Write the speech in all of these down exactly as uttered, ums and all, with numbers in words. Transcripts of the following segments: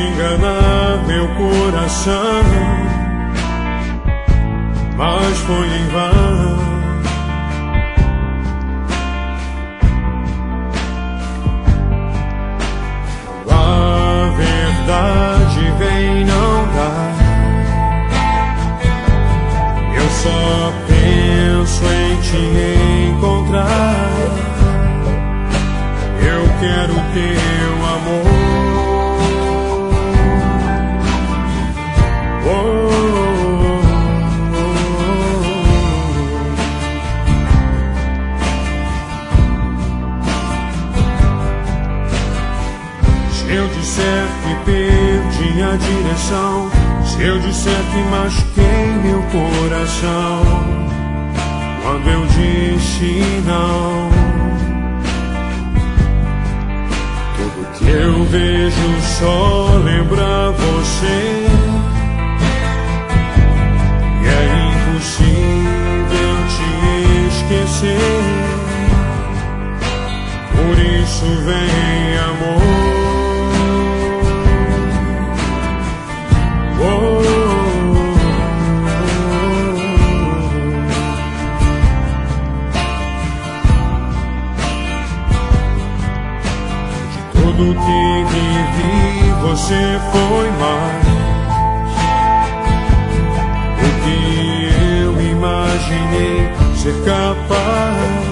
tente enganar meu coração, mas foi em vão. A verdade vem não dá. Eu só penso em te encontrar. Eu quero teu amor. Oh, oh, oh. Se eu disser que perdi a direção, se eu disser que machuquei meu coração, quando eu disse não, tudo que eu vejo só lembra você. E é impossível te esquecer. Por isso vem amor. Tudo que vivi, você foi mais do que eu imaginei ser capaz.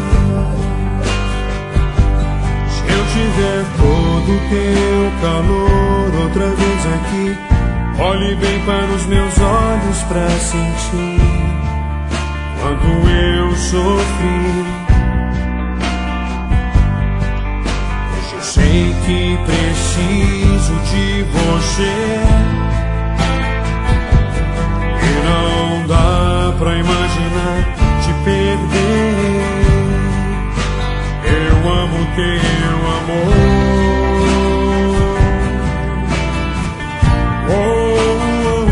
Se eu tiver todo o teu calor outra vez aqui, olhe bem para os meus olhos pra sentir quanto eu sofri. Sei que preciso de você e não dá pra imaginar te perder. Eu amo teu amor. Oh, oh,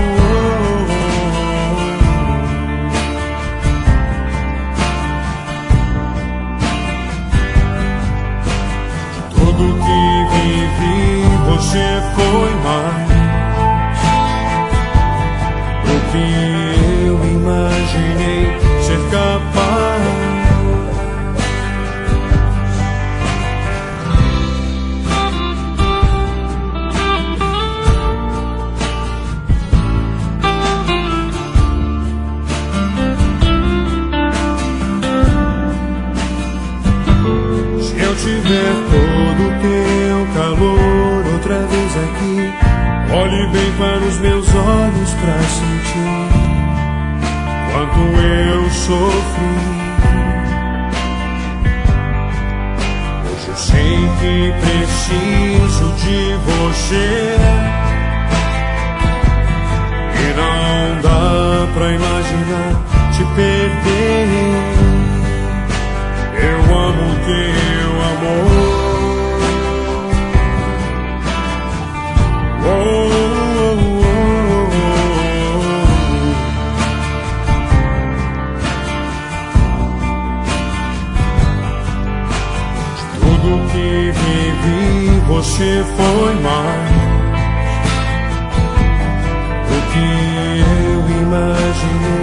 oh. Tudo que vivi, você foi mais do que eu imaginei ser capaz. Se eu tiver todo o teu calor outra vez aqui, olhe bem para os meus olhos pra sentir quanto eu sofri. Hoje eu sei que preciso de você e não dá pra imaginar te perder. Eu amo teu amor. Oh, oh, oh, oh. Tudo que vivi, você foi mais do que eu imaginei